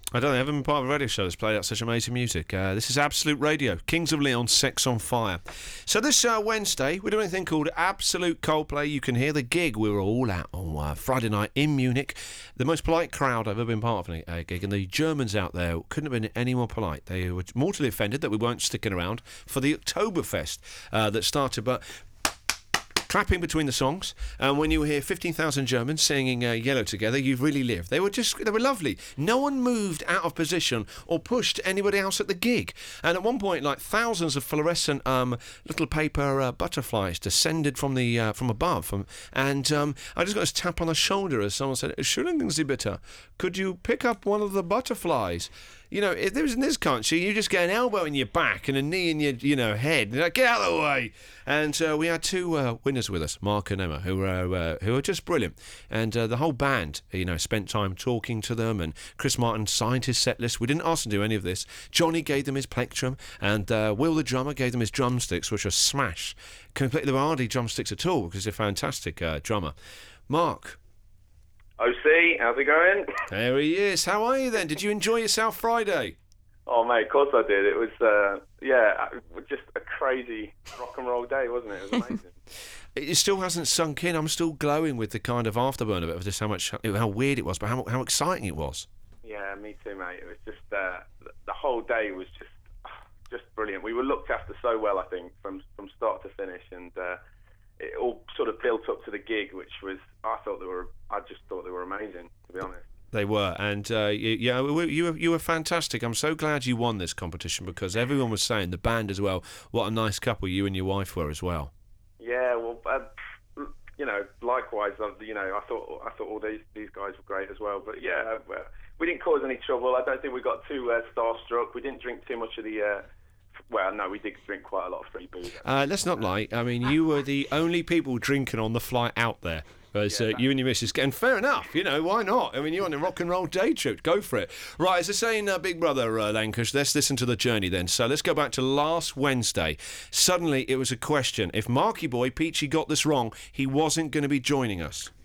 I don't think I've ever been part of a radio show that's played out such amazing music. This is Absolute Radio, Kings of Leon, Sex on Fire. So this Wednesday, we're doing a thing called Absolute Coldplay. You can hear the gig. We were all out on Friday night in Munich. The most polite crowd I've ever been part of a gig, and the Germans out there couldn't have been any more polite. They were mortally offended that we weren't sticking around for the Oktoberfest that started, but clapping between the songs, and when you hear 15,000 Germans singing Yellow together, you've really lived. They were lovely. No one moved out of position or pushed anybody else at the gig. And at one point, like thousands of fluorescent little paper butterflies descended from above. And I just got this tap on the shoulder as someone said, "Entschuldigen Sie bitte, could you pick up one of the butterflies?" You know, if there was in this country, you just get an elbow in your back and a knee in your head. Like, get out of the way. And we had two winners with us, Mark and Emma, who are just brilliant. And the whole band, spent time talking to them. And Chris Martin signed his set list. We didn't ask them to do any of this. Johnny gave them his plectrum, and Will the drummer gave them his drumsticks, which are smash. Completely, they were hardly drumsticks at all because he's a fantastic drummer. Mark. OC, how's it going? There he is. How are you then? Did you enjoy yourself Friday? Oh, mate, of course I did. It was, just a crazy rock and roll day, wasn't it? It was amazing. It still hasn't sunk in. I'm still glowing with the kind of afterburn of it, of just how weird it was, but how exciting it was. Yeah, me too, mate. It was just, the whole day was just brilliant. We were looked after so well, I think, from start to finish, and it all sort of built up to the gig, which was, I just thought they were amazing, to be honest. They were, and you were fantastic. I'm so glad you won this competition because everyone was saying, the band as well, what a nice couple you and your wife were as well. Yeah, well, likewise, I thought all these guys were great as well. But yeah, we didn't cause any trouble. I don't think we got too starstruck. We didn't drink too much of the. Well, no, we did drink quite a lot of free booze. Let's not lie. I mean, you were the only people drinking on the flight out there. You and your missus, and fair enough, why not? I mean, you're on a rock and roll day trip, go for it. Right, as I say in Big Brother, Lankush, let's listen to the journey then. So let's go back to last Wednesday. Suddenly it was a question. If Marky Boy, Peachy, got this wrong, he wasn't going to be joining us.